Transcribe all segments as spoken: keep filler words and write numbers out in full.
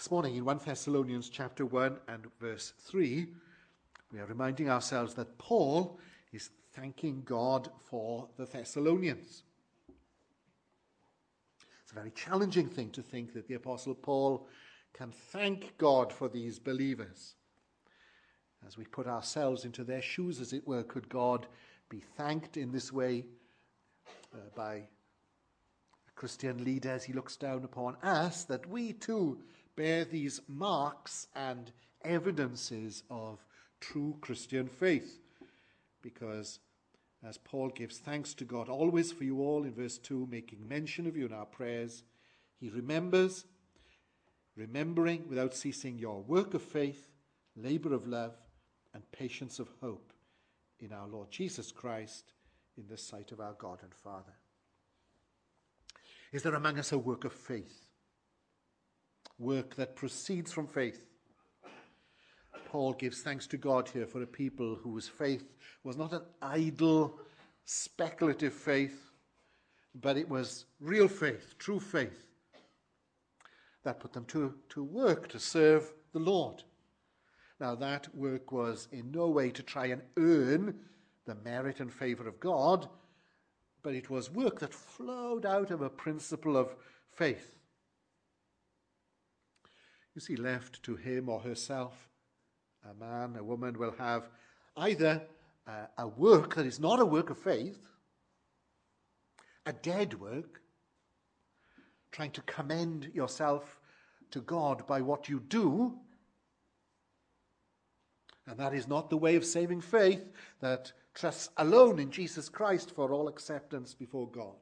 This morning in First Thessalonians chapter one and verse three, we are reminding ourselves that Paul is thanking God for the Thessalonians. It's a very challenging thing to think that the Apostle Paul can thank God for these believers. As we put ourselves into their shoes, as it were, could God be thanked in this way uh, by a Christian leader as he looks down upon us, that we too bear these marks and evidences of true Christian faith? Because as Paul gives thanks to God always for you all in verse two, making mention of you in our prayers, he remembers, remembering without ceasing your work of faith, labor of love, and patience of hope in our Lord Jesus Christ in the sight of our God and Father. Is there among us a work of faith? Work that proceeds from faith? Paul gives thanks to God here for a people whose faith was not an idle, speculative faith, but it was real faith, true faith, that put them to, to work to serve the Lord. Now, that work was in no way to try and earn the merit and favor of God, but it was work that flowed out of a principle of faith. You see, left to him or herself, a man, a woman will have either uh, a work that is not a work of faith, a dead work, trying to commend yourself to God by what you do, and that is not the way of saving faith that trusts alone in Jesus Christ for all acceptance before God.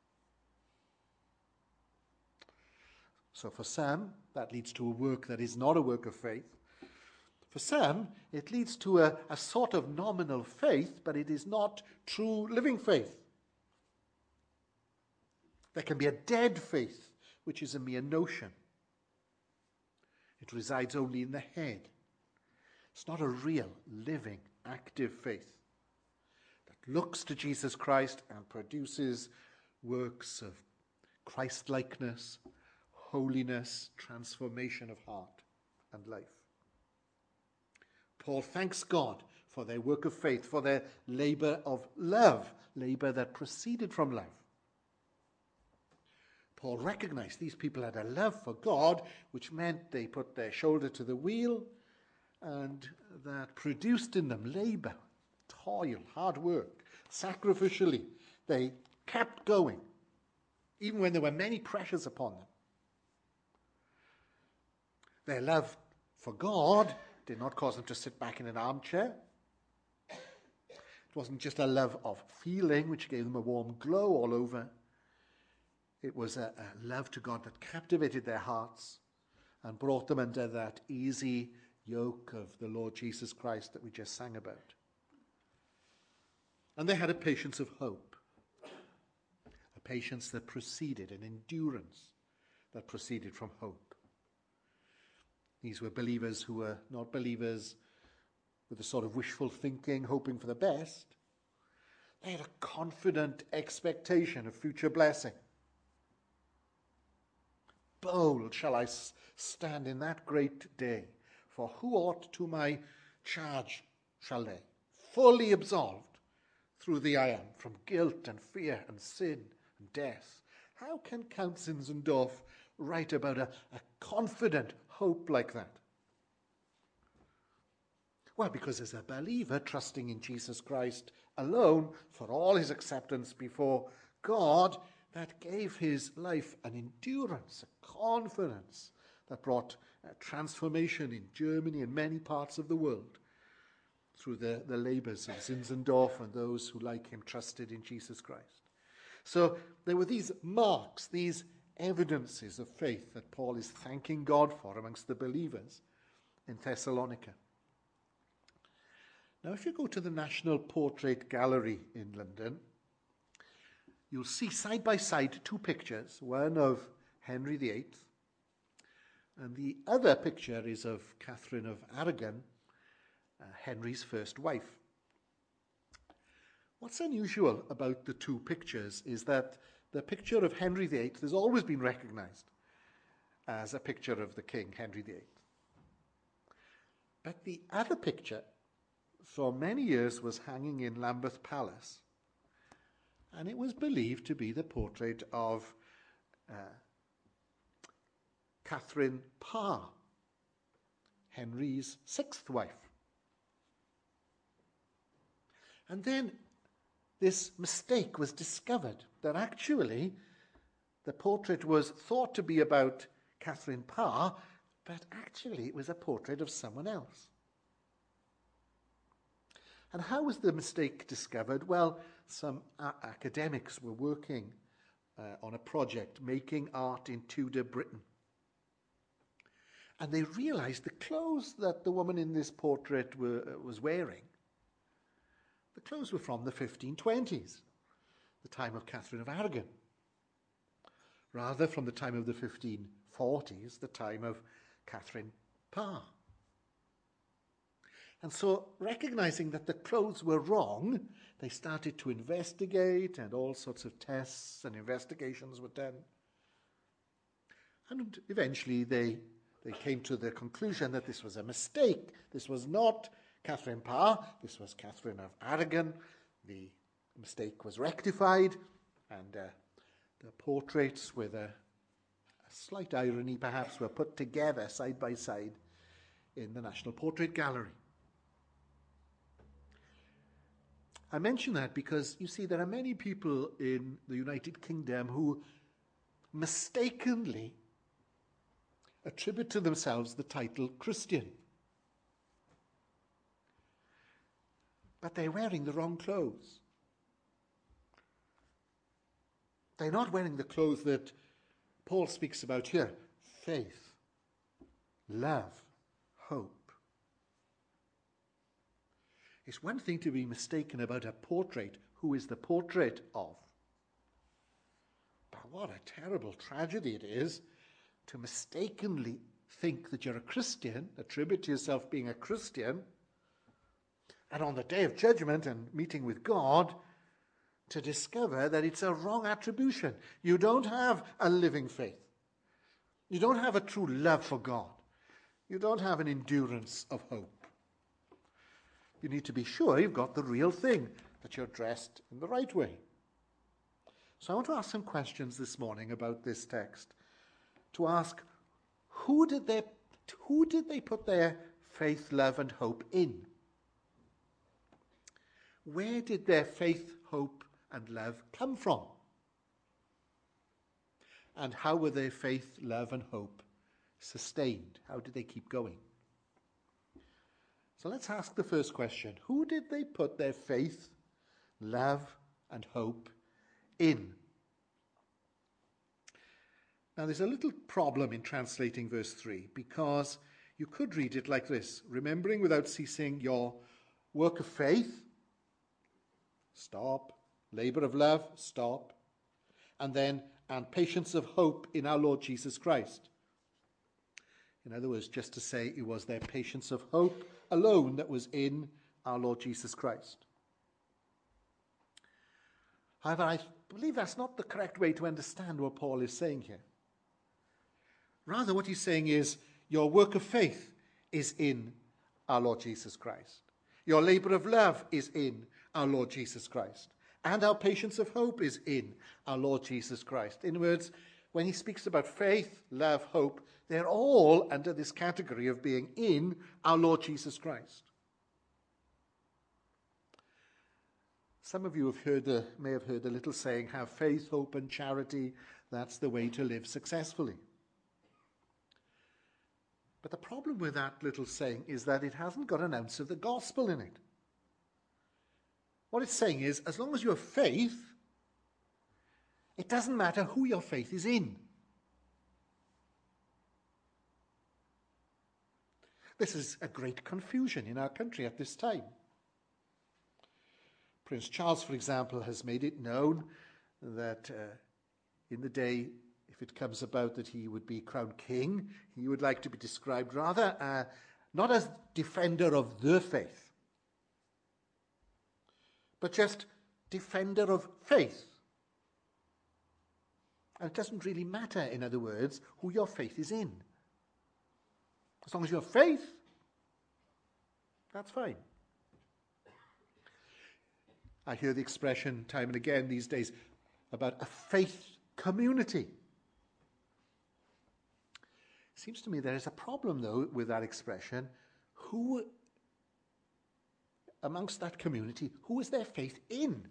So for some, that leads to a work that is not a work of faith. For some, it leads to a, a sort of nominal faith, but it is not true living faith. There can be a dead faith, which is a mere notion. It resides only in the head. It's not a real, living, active faith that looks to Jesus Christ and produces works of Christ-likeness, holiness, transformation of heart and life. Paul thanks God for their work of faith, for their labor of love, labor that proceeded from love. Paul recognized these people had a love for God, which meant they put their shoulder to the wheel, and that produced in them labor, toil, hard work, sacrificially. They kept going, even when there were many pressures upon them. Their love for God did not cause them to sit back in an armchair. It wasn't just a love of feeling which gave them a warm glow all over. It was a, a love to God that captivated their hearts and brought them under that easy yoke of the Lord Jesus Christ that we just sang about. And they had a patience of hope, a patience that proceeded, an endurance that proceeded from hope. These were believers who were not believers with a sort of wishful thinking, hoping for the best. They had a confident expectation of future blessing. Bold shall I stand in that great day, for who ought to my charge shall lay, fully absolved through thee I am, from guilt and fear and sin and death. How can Count Zinzendorf write about a, a confident hope like that? Well, because as a believer trusting in Jesus Christ alone for all his acceptance before God, that gave his life an endurance, a confidence that brought a transformation in Germany and many parts of the world through the, the labors of Zinzendorf and those who, like him, trusted in Jesus Christ. So there were these marks, these evidences of faith that Paul is thanking God for amongst the believers in Thessalonica. Now, if you go to the National Portrait Gallery in London, you'll see side by side two pictures, one of Henry the Eighth, and the other picture is of Catherine of Aragon, uh, Henry's first wife. What's unusual about the two pictures is that the picture of Henry the Eighth has always been recognized as a picture of the king, Henry the Eighth. But the other picture, for many years, was hanging in Lambeth Palace, and it was believed to be the portrait of uh, Catherine Parr, Henry's sixth wife. And then this mistake was discovered, that actually the portrait was thought to be about Catherine Parr, but actually it was a portrait of someone else. And how was the mistake discovered? Well, some a- academics were working uh, on a project making art in Tudor Britain. And they realized the clothes that the woman in this portrait were, uh, was wearing, the clothes were from the fifteen twenties, the time of Catherine of Aragon, rather from the time of the fifteen forties, the time of Catherine Parr. And so, recognizing that the clothes were wrong, they started to investigate, and all sorts of tests and investigations were done. And eventually they, they came to the conclusion that this was a mistake. This was not Catherine Parr, this was Catherine of Aragon. The mistake was rectified, and uh, the portraits, with a, a slight irony perhaps, were put together side by side in the National Portrait Gallery. I mention that because, you see, there are many people in the United Kingdom who mistakenly attribute to themselves the title Christian. But they're wearing the wrong clothes. They're not wearing the clothes that Paul speaks about here: faith, love, hope. It's one thing to be mistaken about a portrait, who is the portrait of. But what a terrible tragedy it is to mistakenly think that you're a Christian, attribute to yourself being a Christian, and on the day of judgment and meeting with God, to discover that it's a wrong attribution. You don't have a living faith. You don't have a true love for God. You don't have an endurance of hope. You need to be sure you've got the real thing, that you're dressed in the right way. So I want to ask some questions this morning about this text. To ask, who did they, who did they put their faith, love, and hope in? Where did their faith, hope, and love come from? And how were their faith, love, and hope sustained? How did they keep going? So let's ask the first question. Who did they put their faith, love, and hope in? Now there's a little problem in translating verse three, because you could read it like this: remembering without ceasing your work of faith, stop, labor of love, stop, and then, and patience of hope in our Lord Jesus Christ. In other words, just to say it was their patience of hope alone that was in our Lord Jesus Christ. However, I believe that's not the correct way to understand what Paul is saying here. Rather, what he's saying is, your work of faith is in our Lord Jesus Christ. Your labor of love is in our Lord Jesus Christ. And our patience of hope is in our Lord Jesus Christ. In words, when he speaks about faith, love, hope, they're all under this category of being in our Lord Jesus Christ. Some of you have heard the, may have heard the little saying, have faith, hope, and charity. That's the way to live successfully. But the problem with that little saying is that it hasn't got an ounce of the gospel in it. What it's saying is, as long as you have faith, it doesn't matter who your faith is in. This is a great confusion in our country at this time. Prince Charles, for example, has made it known that uh, in the day, if it comes about that he would be crowned king, he would like to be described rather uh, not as defender of the faith, but just defender of faith. And it doesn't really matter, in other words, who your faith is in. As long as you have faith, that's fine. I hear the expression time and again these days about a faith community. Seems to me there is a problem, though, with that expression. Who, amongst that community, who is their faith in?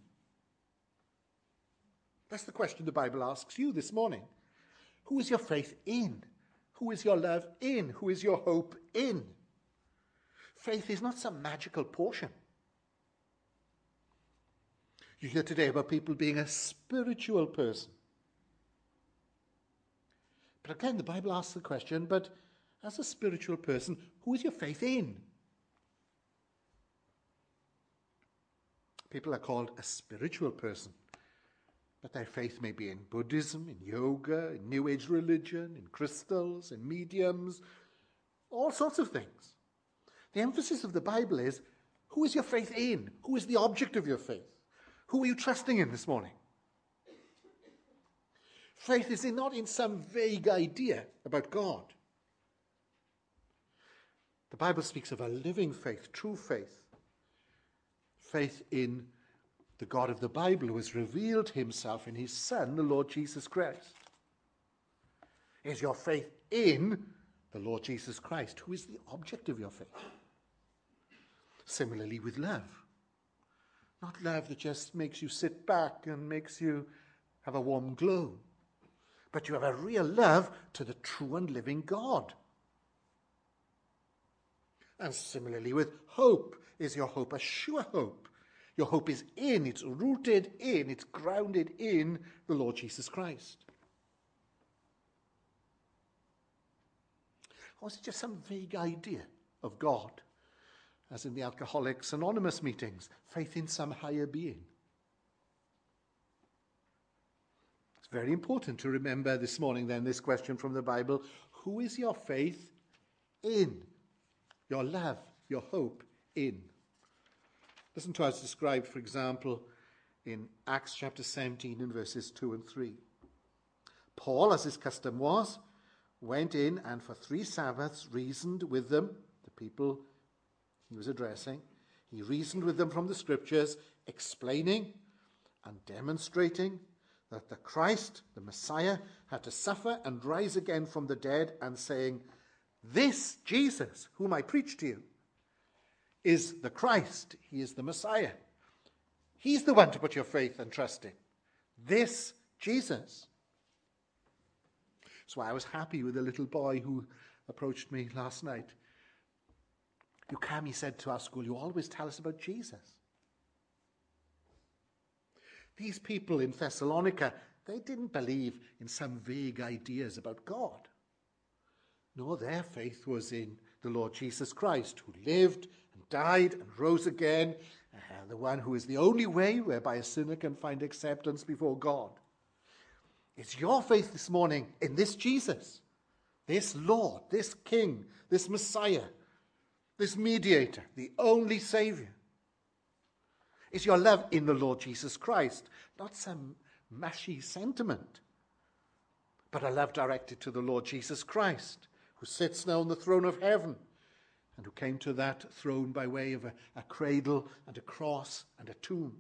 That's the question the Bible asks you this morning. Who is your faith in? Who is your love in? Who is your hope in? Faith is not some magical portion. You hear today about people being a spiritual person. But again, the Bible asks the question, but as a spiritual person, who is your faith in? People are called a spiritual person, but their faith may be in Buddhism, in yoga, in New Age religion, in crystals, in mediums, all sorts of things. The emphasis of the Bible is, who is your faith in? Who is the object of your faith? Who are you trusting in this morning? Faith is not in some vague idea about God. The Bible speaks of a living faith, true faith. Faith in the God of the Bible who has revealed himself in his Son, the Lord Jesus Christ. Is your faith in the Lord Jesus Christ, who is the object of your faith? Similarly with love. Not love that just makes you sit back and makes you have a warm glow, but you have a real love to the true and living God. And similarly with hope. Is your hope a sure hope? Your hope is in, it's rooted in, it's grounded in the Lord Jesus Christ. Or is it just some vague idea of God, as in the Alcoholics Anonymous meetings, faith in some higher being? It's very important to remember this morning then this question from the Bible: who is your faith in? Your love, your hope in? Listen to how it's described, for example, in Acts chapter seventeen and verses two and three. Paul, as his custom was, went in and for three Sabbaths reasoned with them, the people he was addressing. He reasoned with them from the scriptures, explaining and demonstrating that the Christ, the Messiah, had to suffer and rise again from the dead, and saying, this Jesus, whom I preach to you, is the Christ. He is the Messiah. He's the one to put your faith and trust in. This Jesus. So I was happy with a little boy who approached me last night. You come, he said to our school, you always tell us about Jesus. These people in Thessalonica, they didn't believe in some vague ideas about God. No, their faith was in the Lord Jesus Christ, who lived and died and rose again, uh, the one who is the only way whereby a sinner can find acceptance before God. It's your faith this morning in this Jesus, this Lord, this King, this Messiah, this mediator, the only Savior. It's your love in the Lord Jesus Christ, not some mushy sentiment, but a love directed to the Lord Jesus Christ, who sits now on the throne of heaven, and who came to that throne by way of a, a cradle and a cross and a tomb.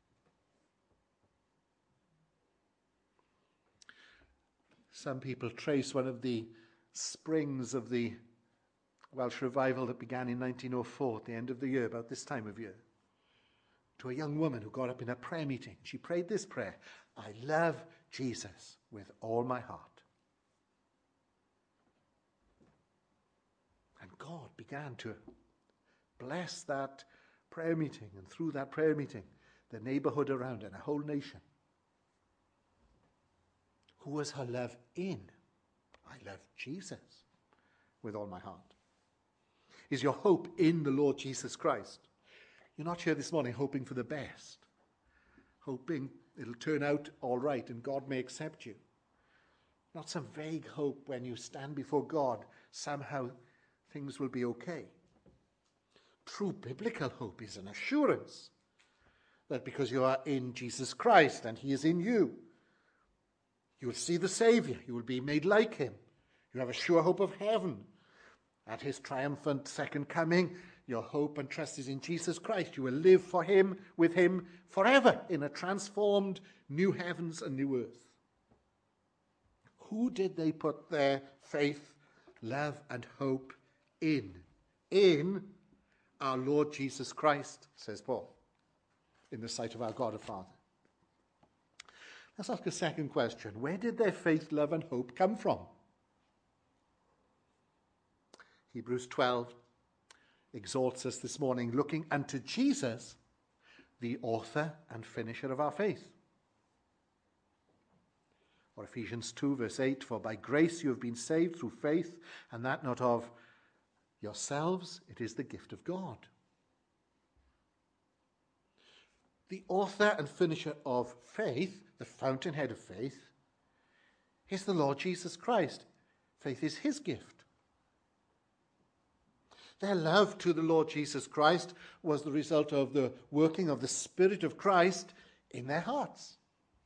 Some people trace one of the springs of the Welsh revival that began in nineteen oh four, at the end of the year, about this time of year, to a young woman who got up in a prayer meeting. She prayed this prayer: I love Jesus with all my heart. And God began to bless that prayer meeting, and through that prayer meeting, the neighborhood around and a whole nation. Who was her love in? I love Jesus with all my heart. Is your hope in the Lord Jesus Christ? You're not here this morning hoping for the best, hoping it'll turn out all right and God may accept you. Not some vague hope when you stand before God, somehow things will be okay. True biblical hope is an assurance that because you are in Jesus Christ and he is in you, You will see the Saviour. You will be made like him. You have a sure hope of heaven. At his triumphant second coming, your hope and trust is in Jesus Christ. You will live for him, with him forever in a transformed new heavens and new earth. Who did they put their faith, love, and hope in? In our Lord Jesus Christ, says Paul, in the sight of our God and Father. Let's ask a second question. Where did their faith, love, and hope come from? Hebrews twelve exhorts us this morning, looking unto Jesus, the author and finisher of our faith. Or Ephesians two, verse eight, for by grace you have been saved through faith, and that not of yourselves, it is the gift of God. The author and finisher of faith, the fountainhead of faith, is the Lord Jesus Christ. Faith is his gift. Their love to the Lord Jesus Christ was the result of the working of the Spirit of Christ in their hearts.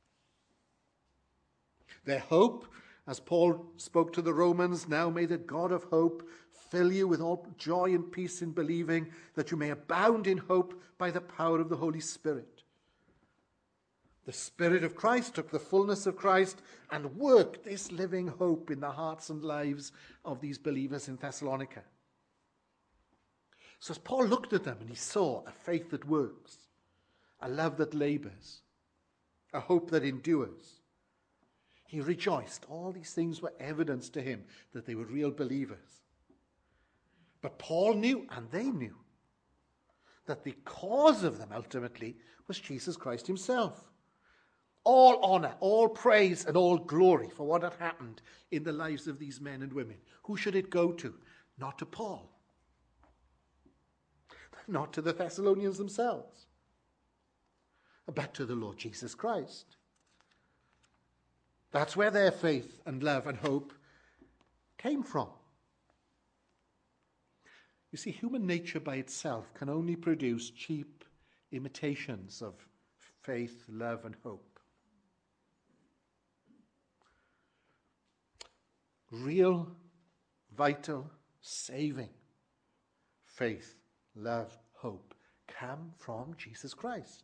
Their hope, as Paul spoke to the Romans, now may the God of hope fill you with all joy and peace in believing, that you may abound in hope by the power of the Holy Spirit. The Spirit of Christ took the fullness of Christ and worked this living hope in the hearts and lives of these believers in Thessalonica. So as Paul looked at them and he saw a faith that works, a love that labors, a hope that endures, he rejoiced. All these things were evidence to him that they were real believers. But Paul knew, and they knew, that the cause of them ultimately was Jesus Christ himself. All honor, all praise, and all glory for what had happened in the lives of these men and women. Who should it go to? Not to Paul. Not to the Thessalonians themselves, but to the Lord Jesus Christ. That's where their faith and love and hope came from. You see, human nature by itself can only produce cheap imitations of faith, love, and hope. Real, vital, saving faith, love, hope come from Jesus Christ.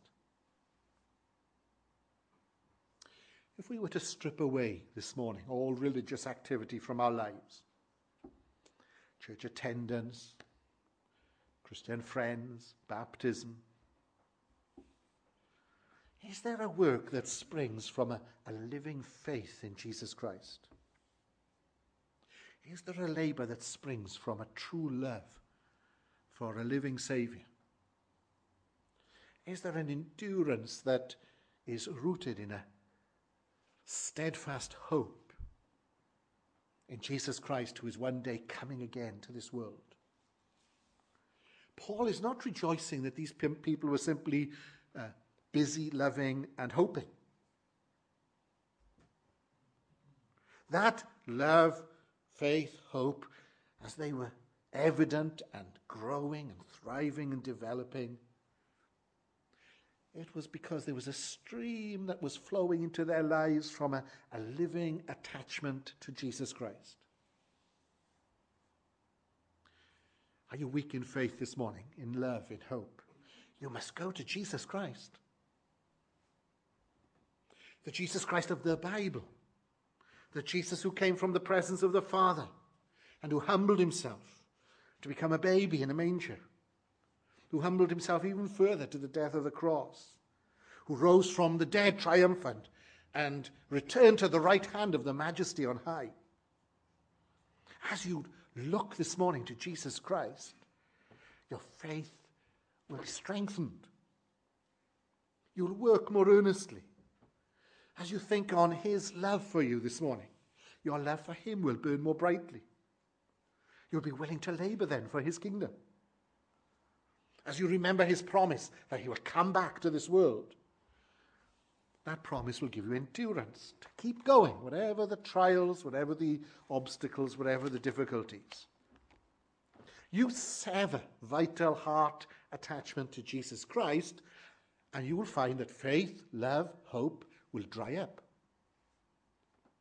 If we were to strip away this morning all religious activity from our lives, church attendance, Christian friends, baptism, is there a work that springs from a, a living faith in Jesus Christ? Is there a labor that springs from a true love for a living Saviour? Is there an endurance that is rooted in a steadfast hope in Jesus Christ, who is one day coming again to this world? Paul is not rejoicing that these people were simply uh, busy, loving, and hoping. That love, faith, hope, as they were evident and growing and thriving and developing, it was because there was a stream that was flowing into their lives from a, a living attachment to Jesus Christ. Are you weak in faith this morning, in love, in hope? You must go to Jesus Christ. The Jesus Christ of the Bible. The Jesus who came from the presence of the Father and who humbled himself to become a baby in a manger, who humbled himself even further to the death of the cross, who rose from the dead triumphant and returned to the right hand of the Majesty on high. As you look this morning to Jesus Christ, your faith will be strengthened. You'll work more earnestly. As you think on his love for you this morning, your love for him will burn more brightly. You'll be willing to labor then for his kingdom. As you remember his promise that he will come back to this world, that promise will give you endurance to keep going, whatever the trials, whatever the obstacles, whatever the difficulties. You sever vital heart attachment to Jesus Christ, and you will find that faith, love, hope will dry up.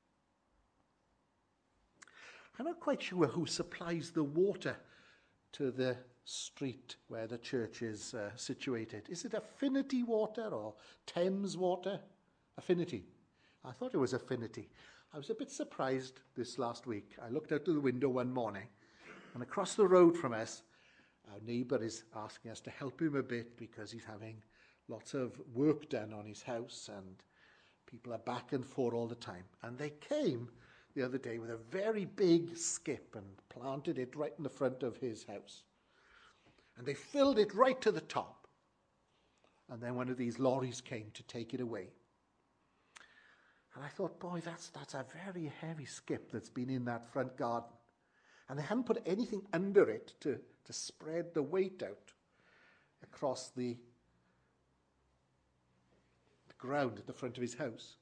I'm not quite sure who supplies the water to the street where the church is uh, situated. Is it Affinity Water or Thames Water? Affinity. I thought it was Affinity. I was a bit surprised this last week. I looked out of the window one morning, and across the road from us, our neighbour is asking us to help him a bit because he's having lots of work done on his house, and people are back and forth all the time. And they came the other day with a very big skip and planted it right in the front of his house. And they filled it right to the top. And then one of these lorries came to take it away. And I thought, boy, that's that's a very heavy skip that's been in that front garden. And they hadn't put anything under it to, to spread the weight out across the, the ground at the front of his house.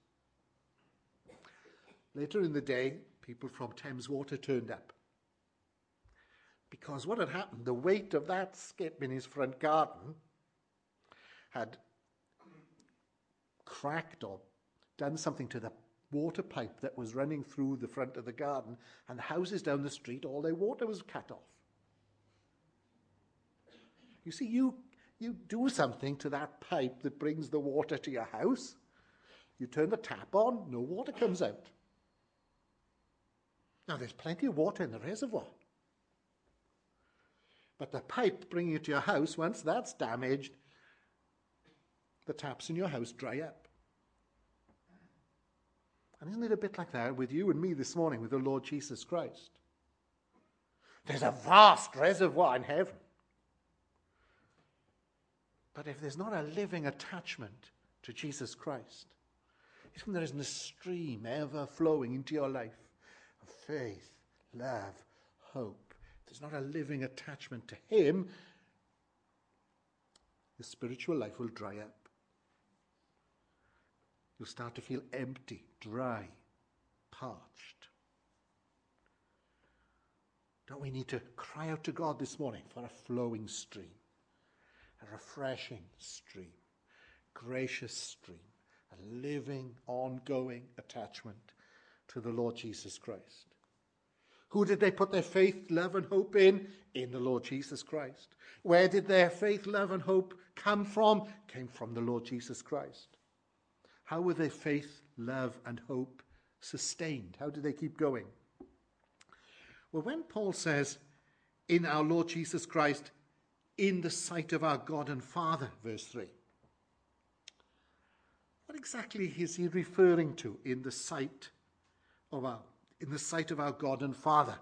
Later in the day, people from Thames Water turned up. Because what had happened, the weight of that skip in his front garden had cracked or done something to the water pipe that was running through the front of the garden, and the houses down the street, all their water was cut off. You see, you, you do something to that pipe that brings the water to your house. You turn the tap on, no water comes out. Now, there's plenty of water in the reservoir. But the pipe bringing it to your house, once that's damaged, the taps in your house dry up. And isn't it a bit like that with you and me this morning with the Lord Jesus Christ? There's a vast reservoir in heaven. But if there's not a living attachment to Jesus Christ, if there isn't a stream ever flowing into your life of faith, love, hope, if there's not a living attachment to him, your spiritual life will dry up. You'll start to feel empty, dry, parched. Don't we need to cry out to God this morning for a flowing stream, a refreshing stream, gracious stream, a living, ongoing attachment to the Lord Jesus Christ? Who did they put their faith, love, and hope in? In the Lord Jesus Christ. Where did their faith, love, and hope come from? Came from the Lord Jesus Christ. How were their faith, love, and hope sustained? How did they keep going? Well, when Paul says, in our Lord Jesus Christ, in the sight of our God and Father, verse three, what exactly is he referring to in the sight of our, in the sight of our God and Father?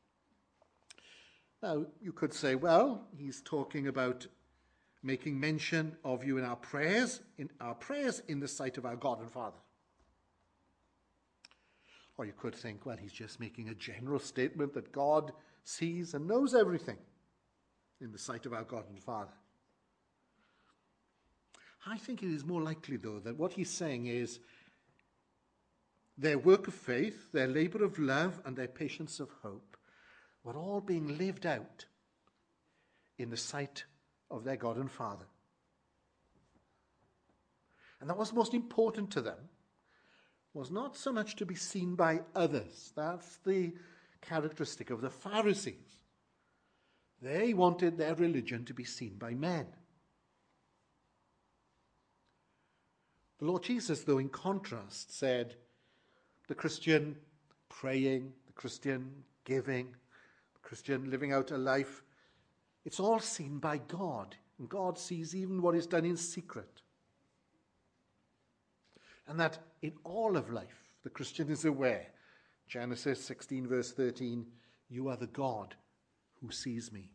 Now, you could say, well, he's talking about making mention of you in our prayers, in our prayers in the sight of our God and Father. Or you could think, well, he's just making a general statement that God sees and knows everything in the sight of our God and Father. I think it is more likely, though, that what he's saying is their work of faith, their labor of love, and their patience of hope were all being lived out in the sight of their God and Father. And that was most important to them was not so much to be seen by others. That's the characteristic of the Pharisees. They wanted their religion to be seen by men. The Lord Jesus, though, in contrast, said the Christian praying, the Christian giving, the Christian living out a life, it's all seen by God, and God sees even what is done in secret. And that in all of life, the Christian is aware, Genesis sixteen, verse thirteen, you are the God who sees me.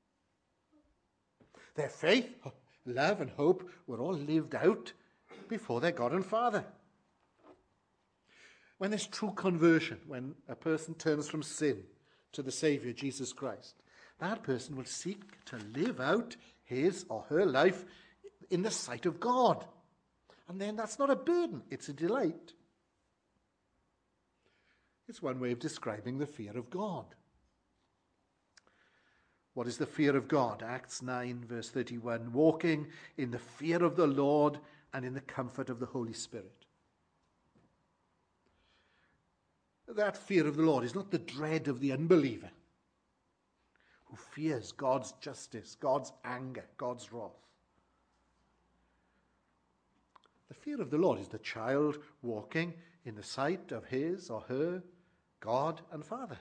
Their faith, love, and hope were all lived out before their God and Father. When there's true conversion, when a person turns from sin to the Saviour, Jesus Christ, that person will seek to live out his or her life in the sight of God. And then that's not a burden, it's a delight. It's one way of describing the fear of God. What is the fear of God? Acts nine, verse thirty-one, walking in the fear of the Lord and in the comfort of the Holy Spirit. that fear of the Lord is not the dread of the unbeliever who fears God's justice, God's anger, God's wrath. The fear of the Lord is the child walking in the sight of his or her God and Father.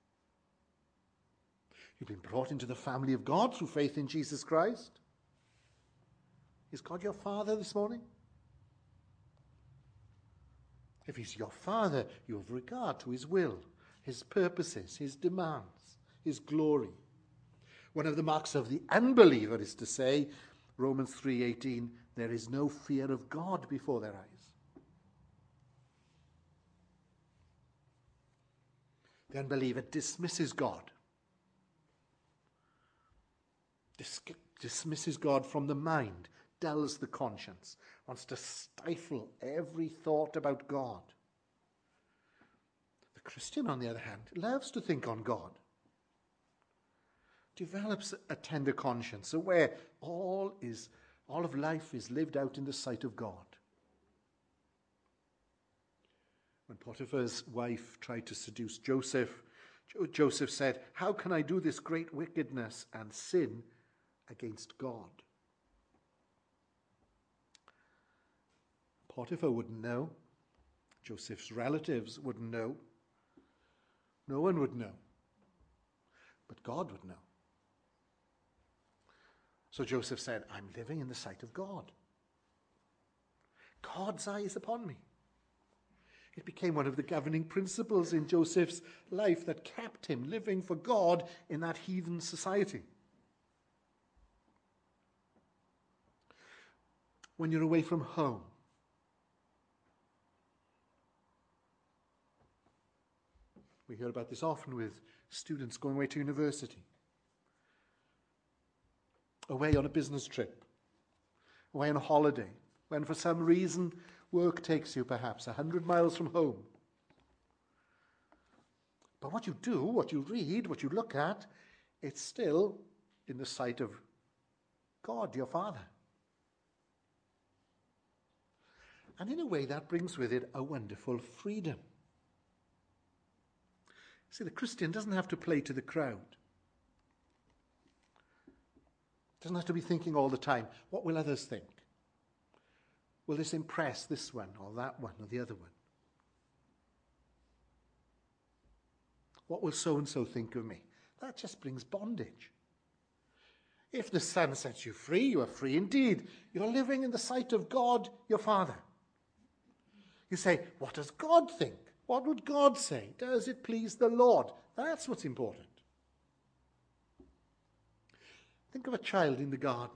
You've been brought into the family of God through faith in Jesus Christ. Is God your Father this morning? If he's your Father, you have regard to his will, his purposes, his demands, his glory. One of the marks of the unbeliever is to say, Romans three eighteen, there is no fear of God before their eyes. The unbeliever dismisses God. Dis- dismisses God from the mind, dulls the conscience, wants to stifle every thought about God. The Christian, on the other hand, loves to think on God, develops a tender conscience, where all is all of life is lived out in the sight of God. When Potiphar's wife tried to seduce Joseph, jo- Joseph said, "How can I do this great wickedness and sin against God?" Potiphar wouldn't know. Joseph's relatives wouldn't know. No one would know. But God would know. So Joseph said, I'm living in the sight of God. God's eye is upon me. It became one of the governing principles in Joseph's life that kept him living for God in that heathen society. When you're away from home, we hear about this often with students going away to university, away on a business trip, away on a holiday, when for some reason work takes you perhaps a hundred miles from home. But what you do, what you read, what you look at, it's still in the sight of God, your Father. And in a way that brings with it a wonderful freedom. See, the Christian doesn't have to play to the crowd. Doesn't have to be thinking all the time, what will others think? Will this impress this one or that one or the other one? What will so-and-so think of me? That just brings bondage. If the Son sets you free, you are free indeed. You're living in the sight of God, your Father. You say, what does God think? What would God say? Does it please the Lord? That's what's important. Think of a child in the garden.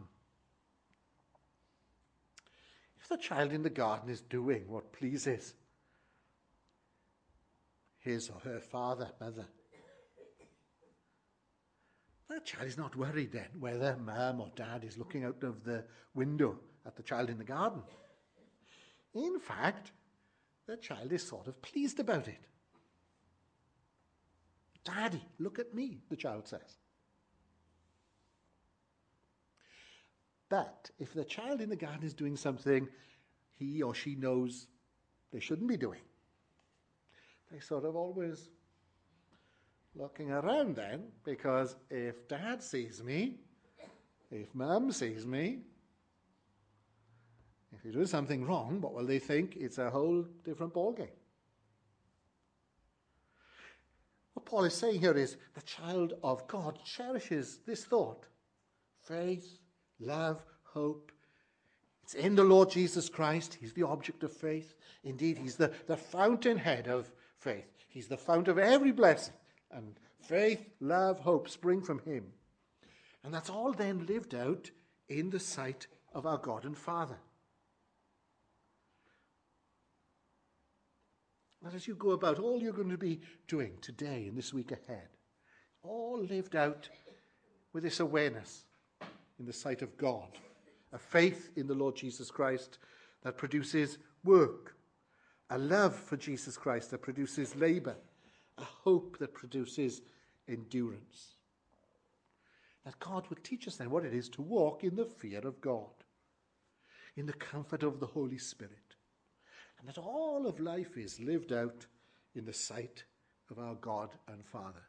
If the child in the garden is doing what pleases his or her father, mother, that child is not worried then whether mum or dad is looking out of the window at the child in the garden. In fact, the child is sort of pleased about it. Daddy, look at me, the child says. But if the child in the garden is doing something he or she knows they shouldn't be doing, they sort of always looking around then, because if dad sees me, if mum sees me, if you do something wrong, what will they think? It's a whole different ballgame. What Paul is saying here is the child of God cherishes this thought. Faith, love, hope. It's in the Lord Jesus Christ. He's the object of faith. Indeed, he's the, the fountainhead of faith. He's the fount of every blessing. And faith, love, hope spring from him. And that's all then lived out in the sight of our God and Father. And as you go about, all you're going to be doing today and this week ahead, all lived out with this awareness in the sight of God, a faith in the Lord Jesus Christ that produces work, a love for Jesus Christ that produces labor, a hope that produces endurance. That God would teach us then what it is to walk in the fear of God, in the comfort of the Holy Spirit, and that all of life is lived out in the sight of our God and Father.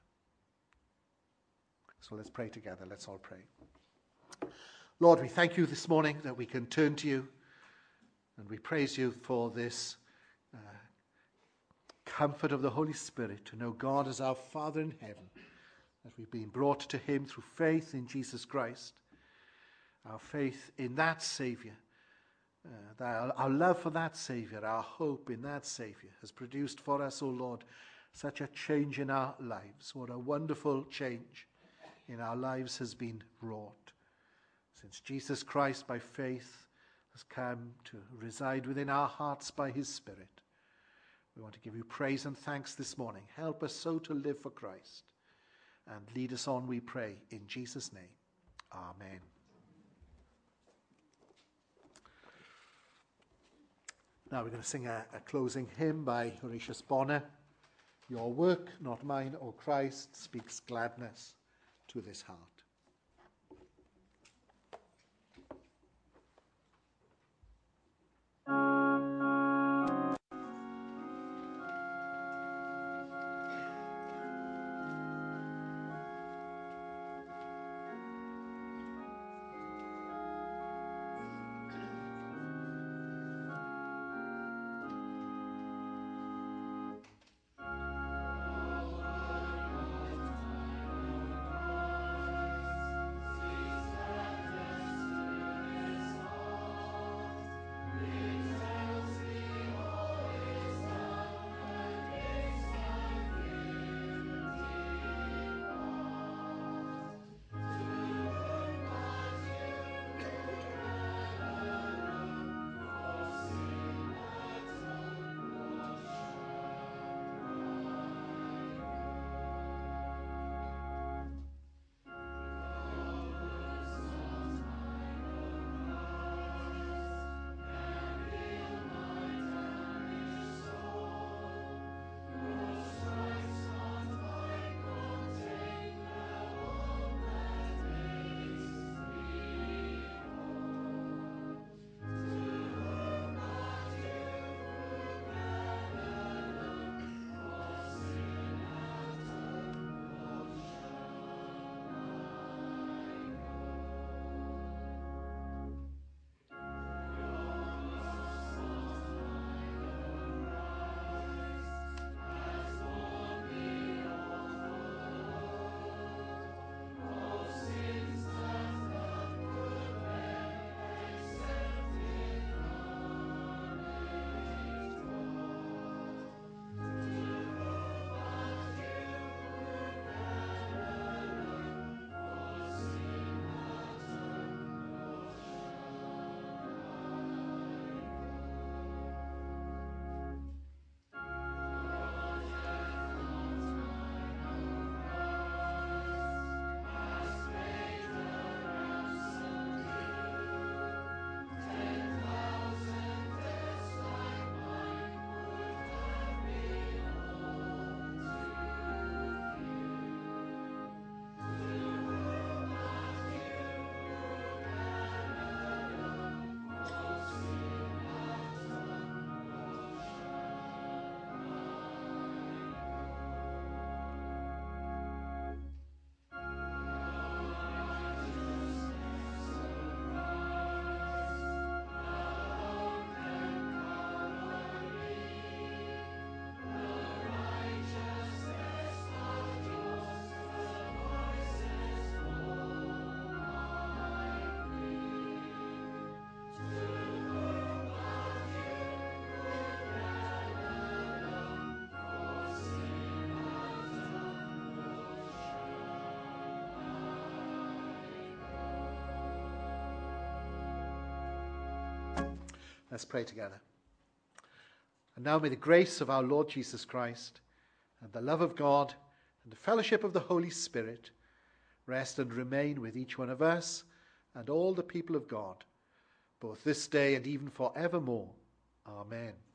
So let's pray together. Let's all pray. Lord, we thank you this morning that we can turn to you, and we praise you for this uh, comfort of the Holy Spirit to know God as our Father in heaven, that we've been brought to him through faith in Jesus Christ, our faith in that Saviour, uh, that our love for that Saviour, our hope in that Saviour has produced for us, O Lord, such a change in our lives. What a wonderful change in our lives has been wrought since Jesus Christ, by faith, has come to reside within our hearts by his Spirit. We want to give you praise and thanks this morning. Help us so to live for Christ, and lead us on, we pray, in Jesus' name. Amen. Now we're going to sing a, a closing hymn by Horatius Bonar. Your work, not mine, O Christ, speaks gladness to this heart. Let's pray together. And now may the grace of our Lord Jesus Christ and the love of God and the fellowship of the Holy Spirit rest and remain with each one of us and all the people of God, both this day and even forevermore. Amen.